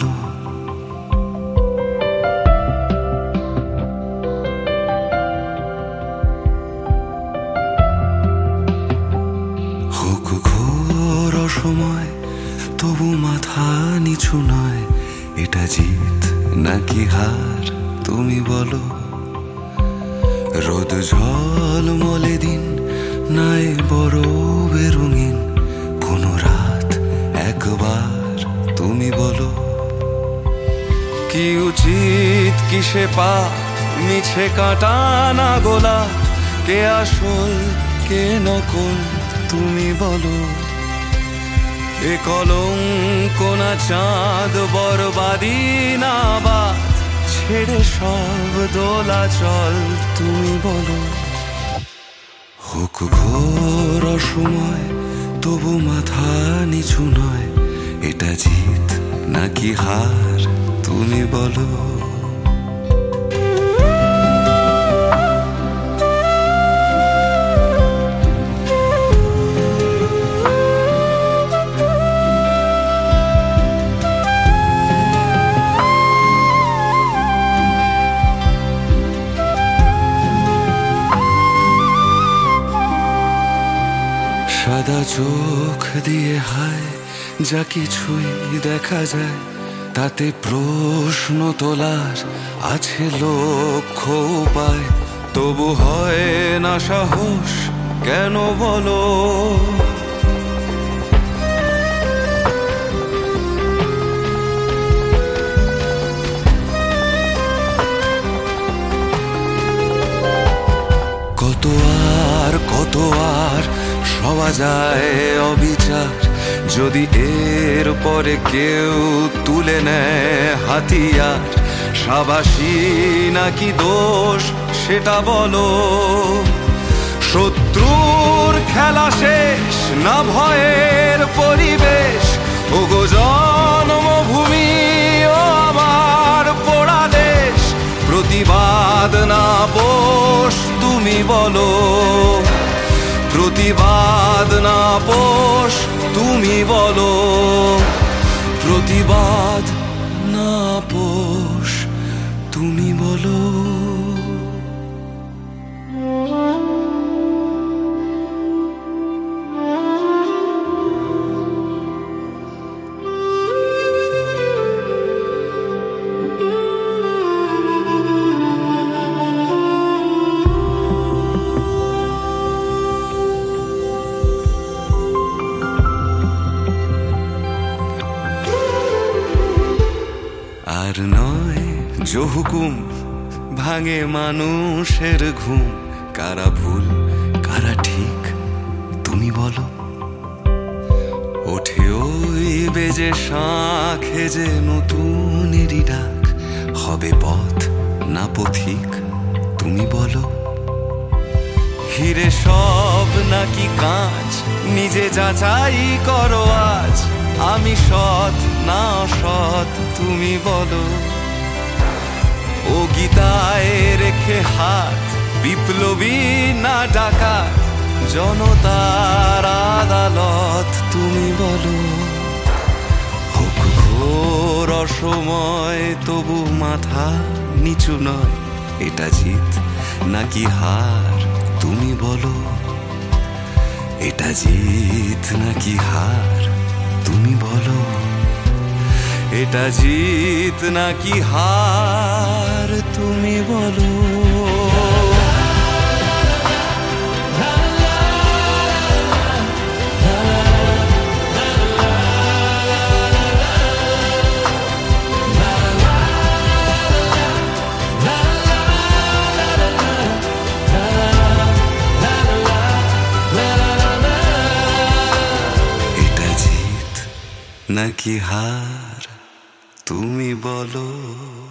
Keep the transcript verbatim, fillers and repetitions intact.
বলো। হোক ঘোর অসময় তবু মাথা নিচু নয়, এটা জিত নাকি হার তুমি বলো। রোদ ঝলমলে দিন নাই বড় বেরঙিন, কোন রাত একবার তুমি বলো। কি উচিত কিসে পাপ মিছে কাটা না গোলাপ, কে আসল কে নকল তুমি বলো। এ কলঙ্ক না চাঁদ বরবাদি না বাদ, ছেড়ে সব দোলাচল তুমি বলো। হোক ঘোর অসময় তবু মাথা নিচু নয়, এটা জিত নাকি হার তুমি বলো। সাদা চোখ দিয়ে হায় যা কিছুই দেখা যায়, তাতে প্রশ্ন তোলার আছে লক্ষ্য উপায়। তবু হয় না সাহস কেন বলো। কত আর কত আর সওয়া যায় অবিচার, যদি এর পরে কেউ তুলে নেয় হাতিয়ার। সাবাসী নাকি দোষ সেটা বলো। শত্রুর খেলা শেষ না ভয়ের পরিবেশ, ওগো জন্মভূমি ও আমার পোড়া দেশ। প্রতিবাদ না পোষ তুমি বলো, প্রতিবাদ না পোষ তুমি বলো। প্রতিবাদ না পোষ তুমি বলো। আর নয় যে হুকুম ভাঙে মানুষের ঘুম, কারা ভুল কারা ঠিক তুমি বলো। ওঠে ওই বেজে শাঁখে যে নতুনেরই ডাক, হবে পথ না পথিক তুমি বলো। হিরে সব নাকি কাঁচ নিজে যাচাই করো আজ, আমি সৎ না অসৎ তুমি বলো। ও গীতায় রেখে হাত বিপ্লবী না ডাকাত, জনতার আদালত তুমি বলো। হোক ঘোর অসময় তবু মাথা নিচু নয়, এটা জিত নাকি হার তুমি বলো। এটা জিত নাকি হার তুমি বলো। এটা জিত নাকি হার তুমি বলো। নাকি হার তুমি বলো।